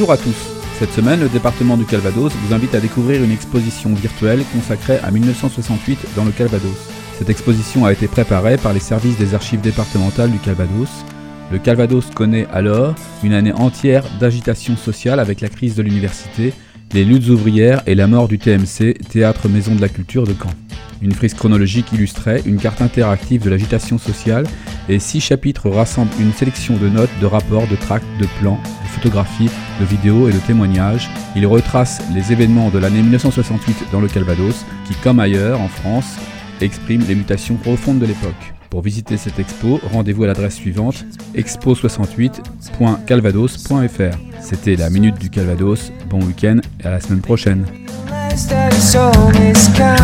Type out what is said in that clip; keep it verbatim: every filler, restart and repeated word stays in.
Bonjour à tous. Cette semaine, le département du Calvados vous invite à découvrir une exposition virtuelle consacrée à mille neuf cent soixante-huit dans le Calvados. Cette exposition a été préparée par les services des archives départementales du Calvados. Le Calvados connaît alors une année entière d'agitation sociale avec la crise de l'université, les luttes ouvrières et la mort du T M C, Théâtre Maison de la Culture de Caen. Une frise chronologique illustrait une carte interactive de l'agitation sociale et six chapitres rassemblent une sélection de notes, de rapports, de tracts, de plans, de photographies, de vidéos et de témoignages. Il retrace les événements de l'année mille neuf cent soixante-huit dans le Calvados qui, comme ailleurs en France, expriment les mutations profondes de l'époque. Pour visiter cette expo, rendez-vous à l'adresse suivante expo soixante-huit point calvados point f r. C'était la Minute du Calvados. Bon week-end et à la semaine prochaine.